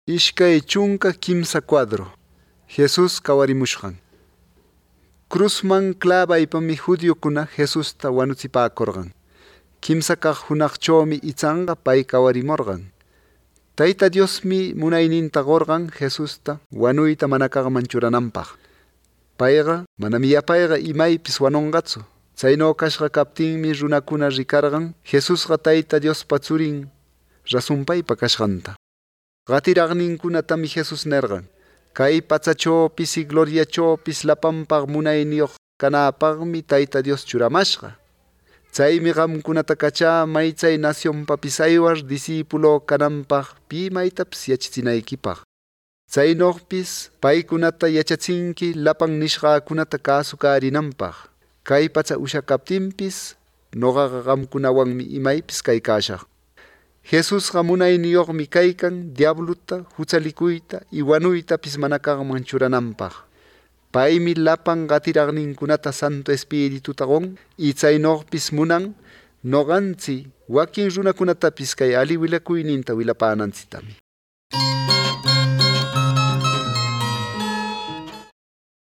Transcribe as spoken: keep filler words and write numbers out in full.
Ishkay chunka kimsa cuadro. Jesús kawarimushqan. Cruzman clavaypami judíokuna Jesusta wanuchipakurqan. Kimsa kaq hunaqchawmi ichanga pay kawarimurqan. Tayta Diosmi munayninta gorqan Jesusta wanuyta manakaqman churananpaq. Payqa manami yapayqa imaypis wanunqatsu. Chayno kashqa kaptinmi runakuna rikarqan Jesusqa Tayta Diospa tsurin rasunpaypa kashqanta. Qatiraqninkunatami Jesus nerqan: Kay pachachawpis y gloriachawpis lapanpaq munayniyuq kanapaqmi Tayta Dios churamashqa. Chaymi qamkunata kachá may chay nacionpapis aywar discípulo kananpaq pi maytapis yachachinaykipaq. Chaynoqpis paykunata yachachinki lapan nishqakunata kasukarinanpaq. Kay pacha ushakaptinpis noqaqa qamkunawanmi imaypis kaykashaq. Jesusqa munayniyuqmi kaykan diabluta, huchalikuyta y wanuytapis manakaqman churananpaq. Paymi lapan qatiraqninkunata Santo Espirituta qon y chaynoqpis munan noqanchik wakin runakunatapis kay ali wilakuyninta wilapananchiktami.